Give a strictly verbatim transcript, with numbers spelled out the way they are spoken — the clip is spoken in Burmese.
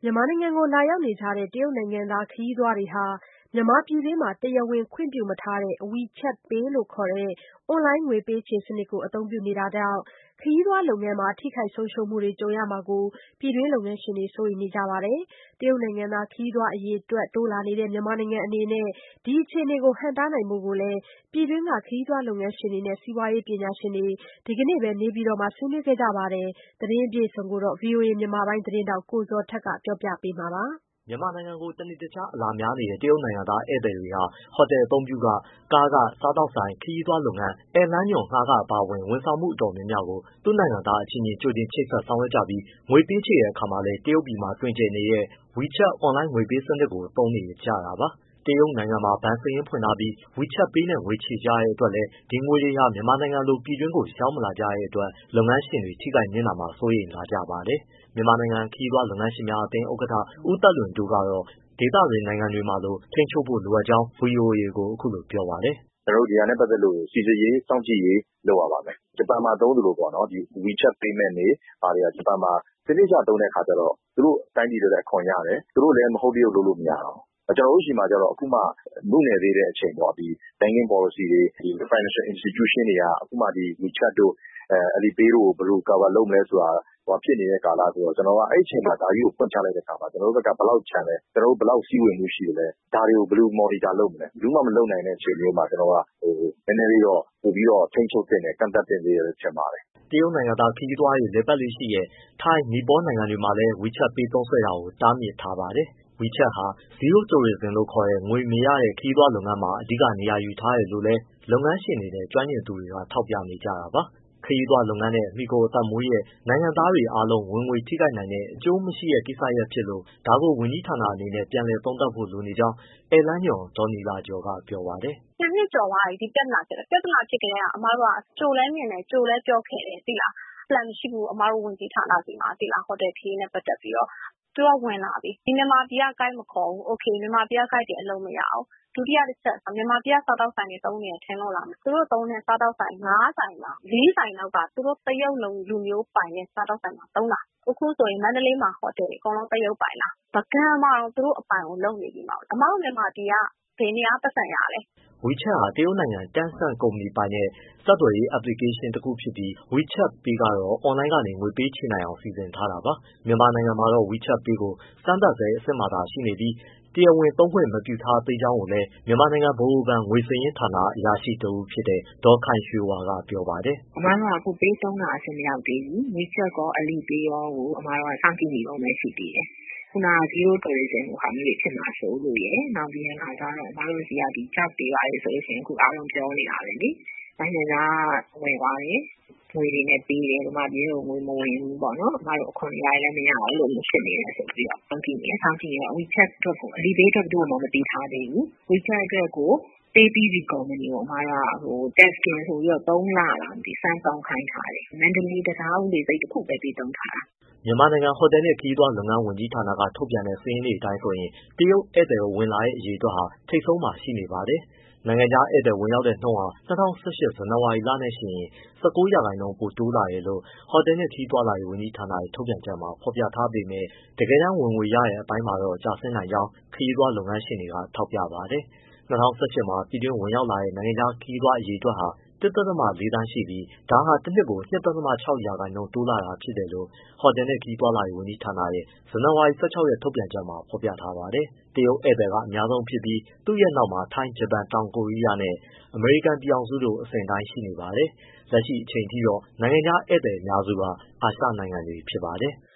မြန်မာနိုင်ငံကိုလာရောက်နေကြတဲ့ တရုတ်နိုင်ငံသားခရီးသွားတွေဟာ မြန်မာပြည်တွင်းမှာ တရားဝင်ခွင့်ပြုမထားတဲ့ WeChat Pay လို့ခေါ်တဲ့ အွန်လိုင်းငွေပေးချေစနစ်ကို အသုံးပြုနေတာကြောင့် ခရီးသွားလုပ်ငန်းမှာ ထိခိုက်ဆုံးရှုံးမှုတွေ ကြုံရမှာကို ပြည်တွင်းလုပ်ငန်းရှင်တွေ စိုးရိမ်နေကြပါတယ်။ တရုတ်နိုင်ငံသား ခရီးသွားအရေအတွက် တိုးလာနေတဲ့ မြန်မာနိုင်ငံအနေနဲ့ ဒီအခြေအနေကို ဟန့်တားနိုင်ဖို့လည်း ပြည်တွင်းက ခရီးသွားလုပ်ငန်းရှင်တွေနဲ့ စီးပွားရေးပညာရှင်တွေ ဒီကနေ့ပဲ နေပြည်တော်မှာ ဆွေးနွေးခဲ့ကြပါတယ်။ သတင်းအပြည့်အစုံကိုတော့ ဗွီအိုအေမြန်မာပိုင်းသတင်းထောက် ကိုဇော်ထက်က ပြောပြပေးမှာပါ။မြန်မာနိုင်ငံကို တနေ့တခြား အလာများနေတဲ့ တရုတ်နိုင်ငံသား ဧည့်သည်တွေဟာ ဟိုတယ်အသုံးပြုခ၊ ကားခ၊ စားသောက်ဆိုင်၊ ခရီးသွားလုပ်ငန်း၊ ဧည့်လမ်းညွှန်ငှားခ အပါအဝင် ဝန်ဆောင်မှုအတော်များများကို သူ့နိုင်ငံသားအချင်းချင်း ကြိုတင်ချိတ်ဆက် ဆောင်ရွက်ကြပြီး ငွေပေးချေတဲ့အခါမှာလည်း တရုတ်ပြည်မှာ တွင်ကျယ်နေတဲ့ WeChat အွန်လိုင်းငွေပေးစနစ်ကို သုံးနေကြတာပါ။ တရုတ်နိုင်ငံမှာ ဘဏ်စာရင်းဖွင့်ထားပြီး WeChat Pay နဲ့ ငွေချေကြတဲ့အတွက်လည်း ဒီငွေတွေဟာ မြန်မာနိုင်ငံလို ပြည်တွင်းကို ရောက်မလာကြတဲ့အတွက် လုပ်ငန်းရှင်တွေ ထိခိုက်နစ်နာမှာ စိုးရိမ်လာကြပါတယ်။ မြန်မာနိုင်ငံခရီးသွားလုပ်ငန်းရှင်များအသင်း ဥက္ကဋ္ဌ ဦးသက်လွင်တိုးကတော့ ဒေသတွင်းနိုင်ငံတွေမှာလို ထိန်းချုပ်ဖို့ လိုအပ်ကြောင်း ဗွီအိုအေကို အခုလိုပြောပါတယ်။ “ကျနော်တို့ ဒီဟာနဲ့ပတ်သက်လို့ စိစစ်ရေး၊ စောင့်ကြည့်ရေး လုပ်ရပါမယ်။ ဂျပန်မှာသုံးသလိုပေါ့နော် WeChat Payment တွေ ဘာတွေက ဂျပန်မှာ စနစ်တကျသုံးတဲ့အခါကျတော့ သူတို့တိုင်းပြည်အတွက်လည်း အခွန်ရတယ်၊ သူတို့လည်း မဟုတ်တရုတ်လုပ်လို့ မရတော့ဘူး။ ကျနော်တို့ဆီမှာကျတော့ အခုမှ နုနယ်သေးတဲ့အချိန်ပေါ့။ banking policy တွေ၊ financial institution တွေက အခုမှ WeChat တို့ Alipay တို့ကို ဘယ်လို cover လုပ်မလဲဆိုတာ ဖြစ်နေတဲ့ကာလဆိုတော့ ကျနော်က အဲဒီအချိန်မှာ ဒါကြီးကို ဖွင့်ချလိုက်တဲ့အခါမှာ ကျနော်တို့ဘက်က ဘယ်လောက်ကျန်လဲ၊ ကျနော်တို့ ဘယ်လောက်စီးဝင်မှုရှိသလဲ၊ ဒါတွေကို ဘယ်လို monitor လုပ်မလဲ၊ ဘယ်သူမှ မလုပ်နိုင်တဲ့အချိန်မျိုးမှာ ကျနော်က နည်းနည်းလေးတော့ ပိုပြီးတော့ ထိန်းချုပ်သင့်တယ်၊ ကန့်သတ်သင့်သေးတယ်လို့ ထင်ပါတယ်။ ” တရုတ်နိုင်ငံသား ခရီးသွားတွေ လည်ပတ်လေ့ရှိတဲ့ ထိုင်း၊ နီပေါနိုင်ငံတွေမှာလည်း WeChat Pay သုံးစွဲတာကို တားမြစ်ထားပါတယ်။ WeChat ဟာ Zero Tourism လို့ခေါ်တဲ့ ငွေမရတဲ့ ခရီးသွားလုပ်ငန်းမှာ အဓိကနေရာယူထားတယ်လို့လည်း လုပ်ငန်းရှင်တွေနဲ့ ကျွမ်းကျင်သူတွေက ထောက်ပြနေကြတာပါ။ ခရီးသွားလုပ်ငန်းနဲ့ မှီခိုအသက်မွေးတဲ့ နိုင်ငံသားတွေအားလုံး ဝင်ငွေထိခိုက်နိုင်တဲ့ အကျိုးမရှိတဲ့ ကိစ္စရပ်ဖြစ်လို့ ဒါကို ဝန်ကြီးဌာနအနေနဲ့ ပြန်လည်သုံးသပ်ဖို့ လိုနေကြောင်း ဧည့်လမ်းညွှန် ဒေါ်နီလာကျော်က ပြောပါတယ်။ “၂ နှစ်ကျော်သွားပြီ ဒီပြဿနာဖြစ်တာ၊ ပြဿနာဖြစ်ကတည်းက အမတို့က ကြိုလည်းမြင်တယ်၊ ကြိုလည်းပြောခဲ့တယ် သိလား။ plan မရှိဘူး အမတို့ ဝန်ကြီးဌာနဆီမှာ ဟိုတယ်ခရီးနဲ့ ပတ်သက်ပြီးတော့။ သူတို့က ဝင်လာပြီ မြန်မာပြည်က guide မခေါ်ဘူး။ okay မြန်မာပြည်က guide တွေ အလုပ်မရဘူး။ ဒုတိယတချက် မြန်မာပြည်က စားသောက်ဆိုင်တွေ သုံးနေတယ် ထင်လို့လားမသိဘူး။ သူတို့သုံးတဲ့ စားသောက်ဆိုင် ငါးဆိုင်မှာ လေးဆိုင်လောက်က သူတို့တရုတ်လူမျိုးပိုင်တဲ့ စားသောက်ဆိုင်မှာ သုံးတာ။ အခုဆိုရင် မန္တလေးမှာ ဟိုတယ်တွေ အကုန်လုံး တရုတ်ပိုင်တာ။ ပုဂံမှာတောင် သူတို့အပိုင်လုပ်နေပြီ။ အမတို့ မြန်မာပြည်က ဘယ်နေရာက ပိုက်ဆံရလဲ။ ” WeChat ဟာ တရုတ်နိုင်ငံ Tencent ကုမ္ပဏီပိုင်တဲ့ ဆက်သွယ်ရေး application တခုဖြစ်ပြီး WeChat Pay ကတော့ အွန်လိုင်းကနေ ငွေပေးချေနိုင်အောင် စီစဉ်ထားတာပါ။ မြန်မာနိုင်ငံမှာတော့ WeChat Pay ကို စမ်းသပ်ဆဲ အဆင့်မှာသာရှိနေပြီး တရားဝင်သုံးခွင့်မပြုထားသေးကြောင်းလည်း မြန်မာနိုင်ငံ ဗဟိုဘဏ် ငွေစာရင်းဌာန အရာရှိတဦးဖြစ်တဲ့ ဒေါ်ခိုင်ရွှေဝါက ပြောပါတယ်။ “အမတို့က အခု Pay သုံးတာ အဆင့်မရောက်သေးဘူး။ WeChat ရော Alipay ရောကို အမတို့က စောင့်ကြည့်နေတုန်းပဲ ရှိသေးတယ်။ ခုနက Zero Tourism လိုဟာမျိုးတွေ ဖြစ်မှာစိုးလို့ရယ်၊ နောက်ပြီးတော့ အမတို့ဆီက ကျောက်တွေ ဘာတွေဆိုရင် အခုအားလုံးပြောနေတာပဲလေ။ နိုင်ငံခြားဝင်သွားတယ် ငွေတွေနဲ့ပေးတယ် မြန်မာပြည်ထဲကို ငွေမဝင်ဘူးပေါ့နော်။ အမတို့ အခွန်တွေဘာတွေလည်း မရဘူး အဲလိုမျိုးဖြစ်နေတယ်ဆိုပြီးတော့ စောင့်ကြည့်နေတယ်။ WeChat အတွက်ကို Alipay အတွက် ဘယ်သူ့ကိုမှ မပေးထားသေးဘူး။ WeChat အတွက်ကို ပေးပြီးပြီကုမ္ပဏီကို အမတို့က testing ဆိုပြီးတော့ သုံးလလားမသိဘူး စမ်းသုံးခိုင်းထားတယ်။ မန္တလေးတံတားဦးလေဆိပ် တခုပဲ ပေးသုံးထားတာ။ ” မြန်မာနိုင်ငံ ဟိုတယ်နှင့် ခရီးသွားလုပ်ငန်း ဝန်ကြီးဌာနက ထုတ်ပြန်တဲ့ စာရင်းတွေအတိုင်းဆိုရင် တရုတ်ဧည့်သည်ဝင်လာတဲ့ အရေအတွက်ဟာ ထိပ်ဆုံးမှာ ရှိနေပါတယ်။ နိုင်ငံခြားဧည့်သည် ဝင်ရောက်တဲ့နှုန်းဟာ ၂၀၁၈ ဇန်နဝါရီလနဲ့ယှဉ်ရင် ၁၉ ရာခိုင်နှုန်း ပိုတိုးလာတယ်လို့ ဟိုတယ်နှင့် ခရီးသွားလာရေး ဝန်ကြီးဌာနရဲ့ ထုတ်ပြန်ချက်မှာ ဖော်ပြထားပေမဲ့ တကယ်တမ်း ဝင်ငွေရတဲ့အပိုင်းမှာတော့ ကျဆင်းနိုင်ကြောင်း ခရီးသွားလုပ်ငန်းရှင်တွေက ထောက်ပြပါတယ်။ ၂၀၁၈ မှာ ပြည်တွင်းဝင်ရောက်လာတဲ့ နိုင်ငံခြားခရီးသွား အရေအတွက်ဟာ ၁.၄ သန်းရှိပြီး ဒါဟာ တနှစ်ကို ၂.၆ ရာခိုင်နှုန်း တိုးလာတာဖြစ်တယ်လို့ ဟိုတယ်နှင့် ခရီးသွားလာရေး ဝန်ကြီးဌာနရဲ့ ဇန်နဝါရီ ၁၆ ရက် ထုတ်ပြန်ချက်မှာ ဖော်ပြထားပါတယ်။ တရုတ်ဧည့်သည်က အများဆုံးဖြစ်ပြီး သူ့ရဲ့နောက်မှာ ထိုင်း၊ ဂျပန်၊ တောင်ကိုရီးယားနဲ့ အမေရိကန်ပြည်ထောင်စုတို့ အစဉ်အတိုင်း ရှိနေပါတယ်။ လက်ရှိအချိန်အထိတော့ နိုင်ငံခြားဧည့်သည်အများစုက အာရှနိုင်ငံတွေ ဖြစ်ပါတယ်။